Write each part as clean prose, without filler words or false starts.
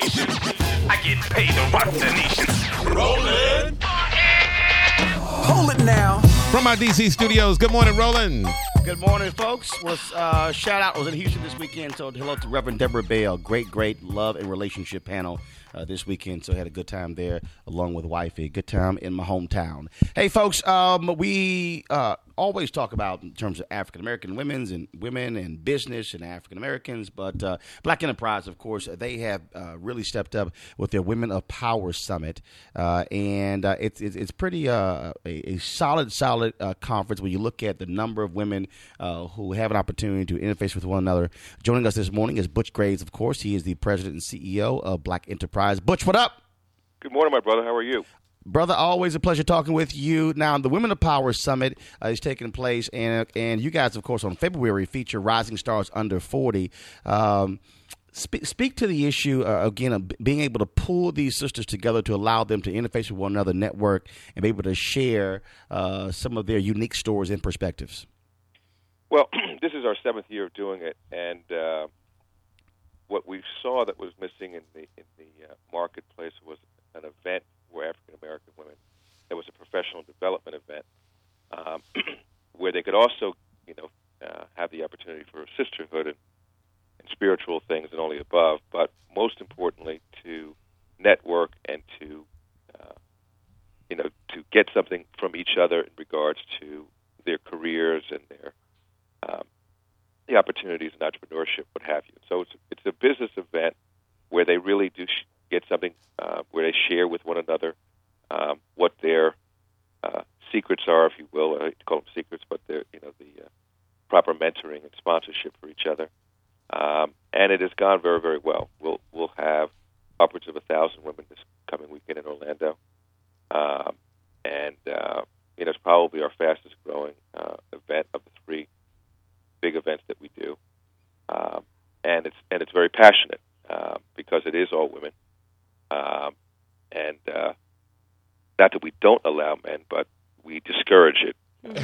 station. I get paid to rock the nation. Rollin'. Hold it now. From our DC studios, good morning, Roland. Good morning, folks. Shout out. I was in Houston this weekend, so hello to Reverend Deborah Bell. Great love and relationship panel this weekend, so had a good time there along with wifey. Good time in my hometown. Hey, folks, we always talk about in terms of African American women and business and African Americans, but Black Enterprise, of course, they have really stepped up with their Women of Power Summit, and it's pretty a solid conference when you look at the number of women who have an opportunity to interface with one another. Joining us this morning is Butch Graves, of course. He is the president and CEO of Black Enterprise. Butch, what up? Good morning, my brother. How are you? Brother, always a pleasure talking with you. Now, the Women of Power Summit is taking place, and you guys, of course, on February feature Rising Stars Under 40. Speak to the issue, again, of being able to pull these sisters together to allow them to interface with one another, network, and be able to share some of their unique stories and perspectives. Well, this is our 7th year of doing it, and what we saw that was missing in the marketplace was an event for African American women. It was a professional development event where they could also, have the opportunity for sisterhood and spiritual things and all the above, but most importantly to network and to get something from each other in regards to their careers and their the opportunities in entrepreneurship, what have you. So it's a business event where they really do get something where they share with one another what their secrets are, if you will. I hate to call them secrets, but they're the proper mentoring and sponsorship for each other. And it has gone very, very well. We'll have upwards of 1,000 women this coming weekend in Orlando, and it's probably our fastest growing event of the 3 big events that we do, and it's very passionate because it is all women, and not that we don't allow men, but we discourage it.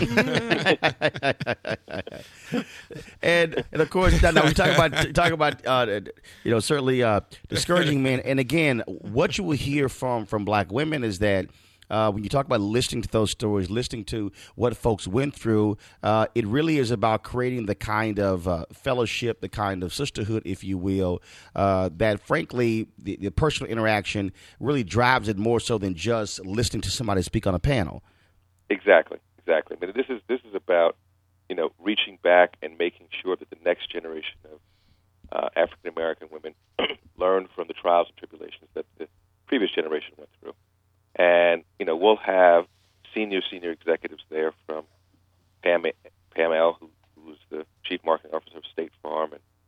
and of course, now we talk about certainly discouraging men. And again, what you will hear from Black women is that when you talk about listening to those stories, listening to what folks went through, it really is about creating the kind of fellowship, the kind of sisterhood, if you will, that frankly the personal interaction really drives it more so than just listening to somebody speak on a panel. Exactly. I mean, this is about reaching back and making sure that the next generation of African American women learn from the trials and tribulations that the previous generation went through. And, we'll have senior executives there from Pam L., who's the Chief Marketing Officer of State Farm,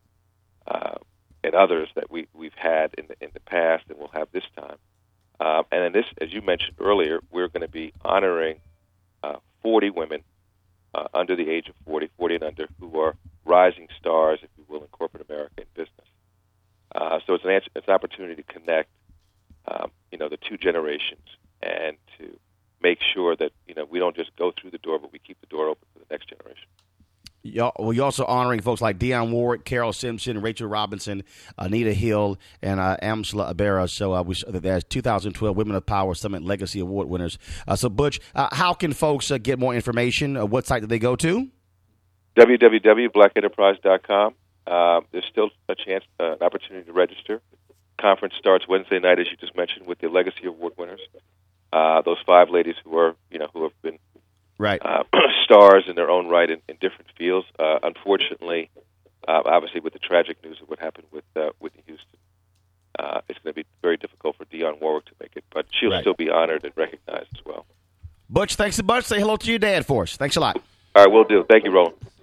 and others that we've had in the past and we'll have this time. And then this, as you mentioned earlier, we're going to be honoring 40 women under the age of 40 and under, who are rising stars, if you will, in corporate America and business. So it's an opportunity to connect the 2 generations and to make sure that, we don't just go through the door, but we keep the door open for the next generation. You're also honoring folks like Dionne Warwick, Carol Simpson, Rachel Robinson, Anita Hill, and Amsla Abera. So there's 2012 Women of Power Summit Legacy Award winners. So, Butch, how can folks get more information? What site do they go to? www.blackenterprise.com. There's still a chance, an opportunity to register. Conference starts Wednesday night, as you just mentioned, with the Legacy Award winners. Those 5 ladies who have been right stars in their own right in different fields. Unfortunately, obviously, with the tragic news of what happened with Whitney Houston, it's going to be very difficult for Dionne Warwick to make it, but she'll still be honored and recognized as well. Butch, thanks a bunch. Say hello to your dad for us. Thanks a lot. All right, will do. Thank you, Roland.